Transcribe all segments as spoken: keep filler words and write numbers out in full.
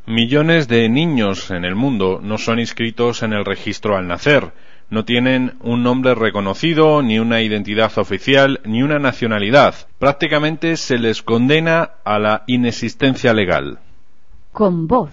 Millones de niños en el mundo no son inscritos en el registro al nacer. No tienen un nombre reconocido, ni una identidad oficial, ni una nacionalidad. Prácticamente se les condena a la inexistencia legal. Con voz.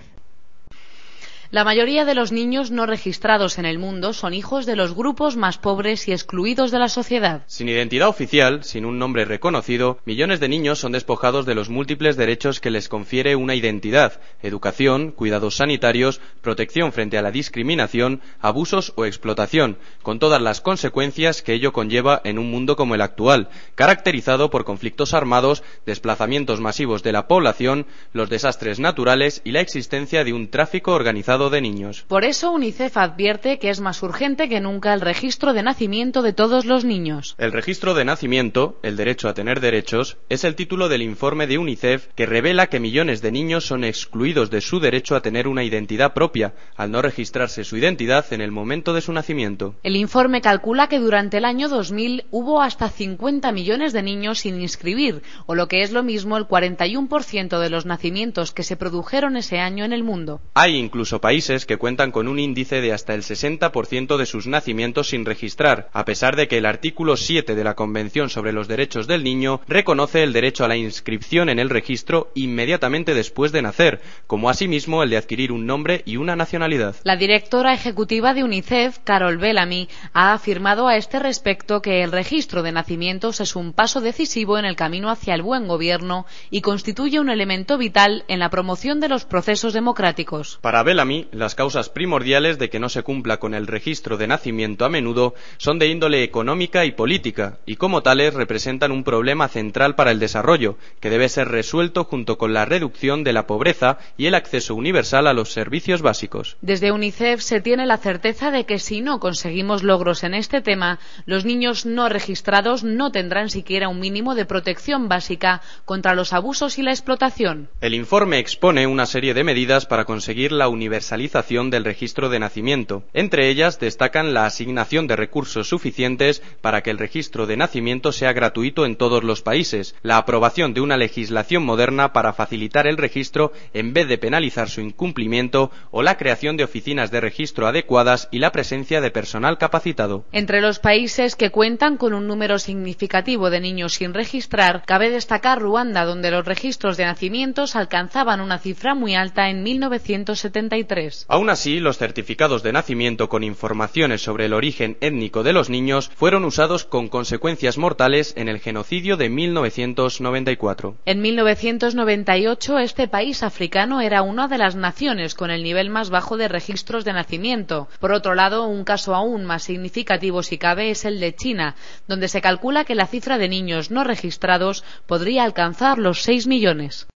La mayoría de los niños no registrados en el mundo son hijos de los grupos más pobres y excluidos de la sociedad. Sin identidad oficial, sin un nombre reconocido, millones de niños son despojados de los múltiples derechos que les confiere una identidad: educación, cuidados sanitarios, protección frente a la discriminación, abusos o explotación, con todas las consecuencias que ello conlleva en un mundo como el actual, caracterizado por conflictos armados, desplazamientos masivos de la población, los desastres naturales y la existencia de un tráfico organizado de niños. Por eso UNICEF advierte que es más urgente que nunca el registro de nacimiento de todos los niños. El registro de nacimiento, el derecho a tener derechos, es el título del informe de UNICEF que revela que millones de niños son excluidos de su derecho a tener una identidad propia, al no registrarse su identidad en el momento de su nacimiento. El informe calcula que durante el año dos mil hubo hasta cincuenta millones de niños sin inscribir, o lo que es lo mismo el cuarenta y uno por ciento de los nacimientos que se produjeron ese año en el mundo. Hay incluso países que cuentan con un índice de hasta el sesenta por ciento de sus nacimientos sin registrar, a pesar de que el artículo siete de la Convención sobre los Derechos del Niño reconoce el derecho a la inscripción en el registro inmediatamente después de nacer, como asimismo el de adquirir un nombre y una nacionalidad. La directora ejecutiva de UNICEF, Carol Bellamy, ha afirmado a este respecto que el registro de nacimientos es un paso decisivo en el camino hacia el buen gobierno y constituye un elemento vital en la promoción de los procesos democráticos. Para Bellamy, las causas primordiales de que no se cumpla con el registro de nacimiento a menudo son de índole económica y política, y como tales representan un problema central para el desarrollo, que debe ser resuelto junto con la reducción de la pobreza y el acceso universal a los servicios básicos. Desde UNICEF se tiene la certeza de que si no conseguimos logros en este tema, los niños no registrados no tendrán siquiera un mínimo de protección básica contra los abusos y la explotación. El informe expone una serie de medidas para conseguir la universalización del registro de nacimiento. Entre ellas destacan la asignación de recursos suficientes para que el registro de nacimiento sea gratuito en todos los países, la aprobación de una legislación moderna para facilitar el registro en vez de penalizar su incumplimiento, o la creación de oficinas de registro adecuadas y la presencia de personal capacitado. Entre los países que cuentan con un número significativo de niños sin registrar, cabe destacar Ruanda, donde los registros de nacimientos alcanzaban una cifra muy alta en mil novecientos setenta y tres. Aún así, los certificados de nacimiento con informaciones sobre el origen étnico de los niños fueron usados con consecuencias mortales en el genocidio de mil novecientos noventa y cuatro. En mil novecientos noventa y ocho, este país africano era una de las naciones con el nivel más bajo de registros de nacimiento. Por otro lado, un caso aún más significativo si cabe es el de China, donde se calcula que la cifra de niños no registrados podría alcanzar los seis millones.